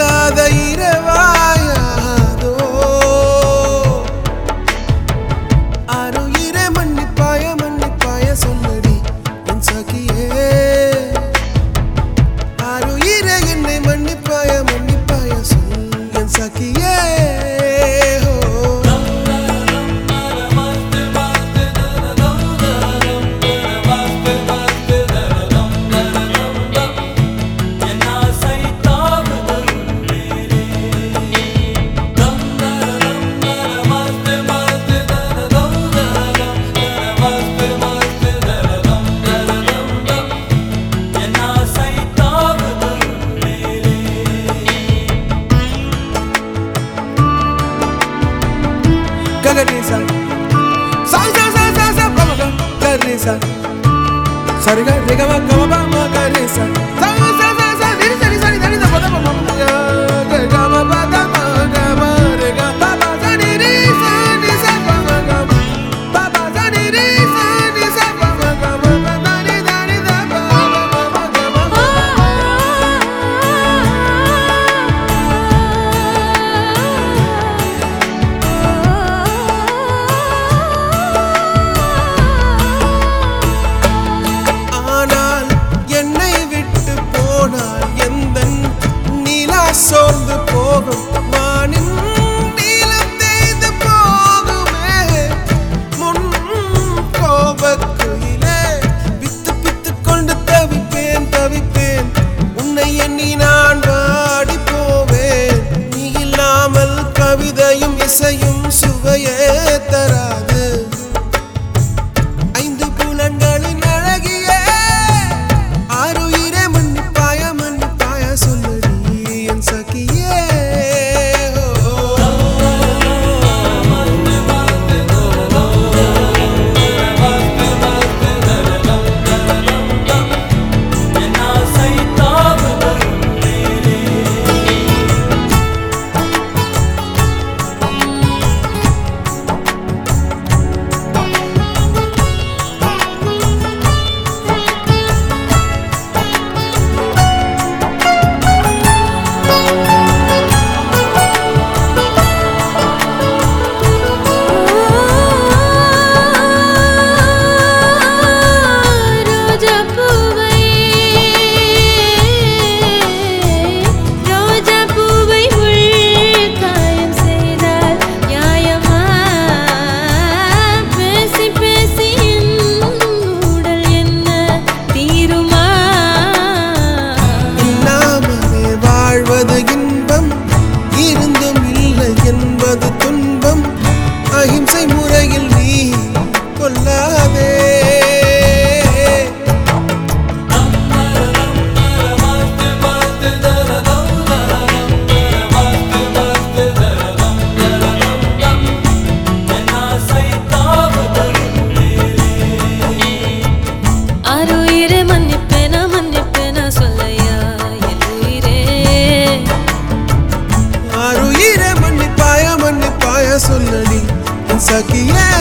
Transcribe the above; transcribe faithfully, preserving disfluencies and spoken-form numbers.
இல்லாத இரவாயாதோ ஆருயிரே மன்னிப்பாய மன்னிப்பாய சொல்லடி என் சகியே ஆருயிரே என்னை மன்னிப்பாய மன்னிப்பாய சொல் என் சகியே Garisa, sa sa sa sa sa, come on, Garisa. Sorry, Garisa, come on, come on, Garisa. Sa sa sa sa, diri diri diri diri, da pada pada pada. Garisa, pada pada pada, Baba sa diri sa diri sa pada pada. Baba sa diri sa diri sa pada pada. Dari dari da pada pada pada. சோர்ந்து போகும் வானின் நீலம் தேய்ந்து போகுமே முன் கோபக்குயிலே பித்து பித்து கொண்டு தவிப்பேன் தவிப்பேன் உன்னை எண்ணி நான் வாடி போவேன் நீ இல்லாமல் கவிதையும் இசையும் சுவையே தராது ஐந்து புலன்களின் அழகியே ஆருயிரே மன்னிப்பாய மன்னிப்பாய சொல்லடி सकिए அஹிம்சை முறையில் நீ கொல்லாதே ஆருயிரே மன்னிப்பேனா மன்னிப்பேனா சொல்லையா என் உயிரே ஆருயிரே மன்னிப்பாய மன்னிப்பாய சொல்லடி சகியே